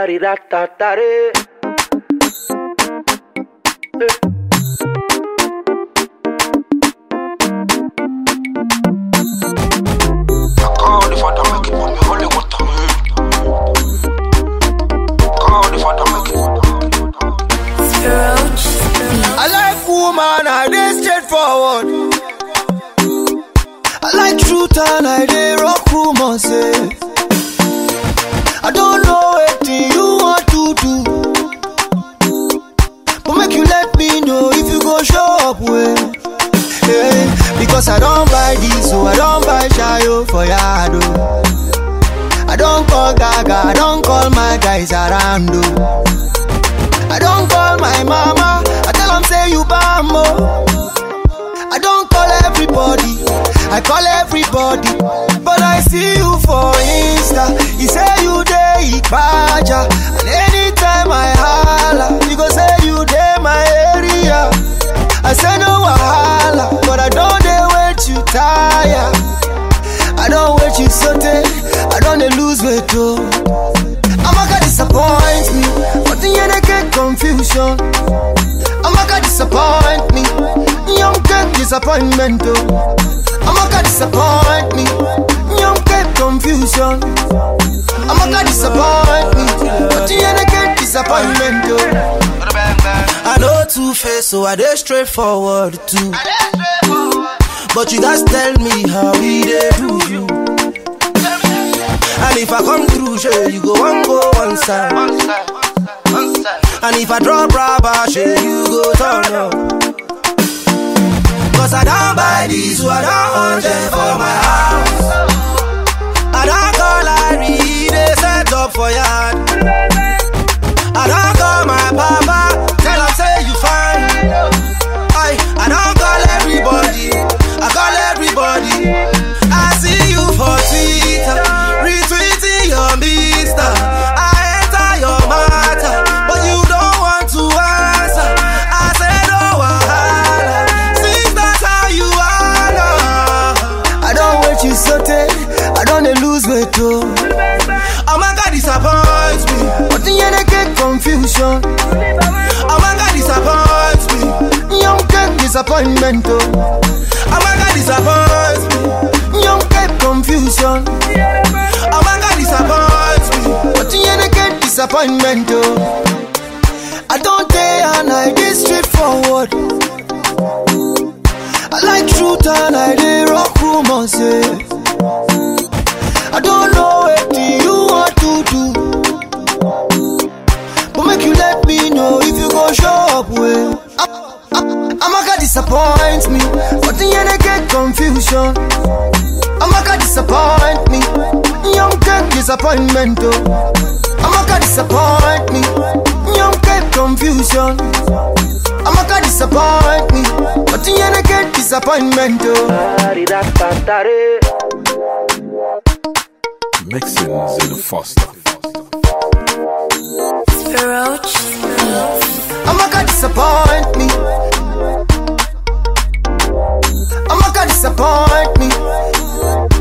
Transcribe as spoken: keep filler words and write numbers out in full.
Tari-da-ta-tari. I like woman, I dey straightforward. I like truth and I dey rock rumors, eh. I don't know what you want to do, but make you let me know if you go show up well. Yeah, because I don't buy this, so I don't buy Shayo for Yado. I don't call Gaga, I don't call my guys around, though. I don't call my mama, I tell them say you bambo. I don't call everybody, I call everybody. But I see you for Insta, you say you dey Ipaja. And anytime I holla, you go say you dey my area. I say no wahala, but I don't dey wait you tire. I don't wait you sote, I don't dey lose weight too. I'ma gonna disappoint me, but the end I get confusion. I'ma gonna disappoint me, young get disappointment too. I'ma gonna disappoint me, young get confusion. I'ma gonna disappoint me, but the end I get disappointment too. I know two-face, so I dey straightforward too. But you guys tell me how we dey do you. And if I come through, sure, you go one go one side. One side, one side. And if I drop rubber, sure, you go turn up. Cause I don't buy this, so I don't want them for my house. I don't call Larry, they set up for yard. I don't call my papa, tell him say you fine. I, I don't call everybody, I call everybody. I see you for Twitter, retweeting your mister. I enter your matter, but you don't want to answer. I say no wahala, since that's how you are now. I don't wait you sote, I don't lose weight too. Oh my God, disappoint me, but the end I get confusion. Oh my God, disappoint me, young get disappointment too. Oh my God, disappoint me, young get confusion. Oh my God, disappoint me, but the end I get disappointment too. I don't dare and I dey straightforward. I like truth and I dey rock rumors, yeah. I don't know what you want to do, but make you let me know if you go show up well. I'ma gonna disappoint me, but the end I get confusion. I'ma gonna disappoint me, young get disappointment too. I'ma gonna disappoint me, young get confusion. I'ma gonna disappoint me, but the end I get disappointment too. Mixins in the Foster. I'ma gonna disappoint me, I'ma gonna disappoint me.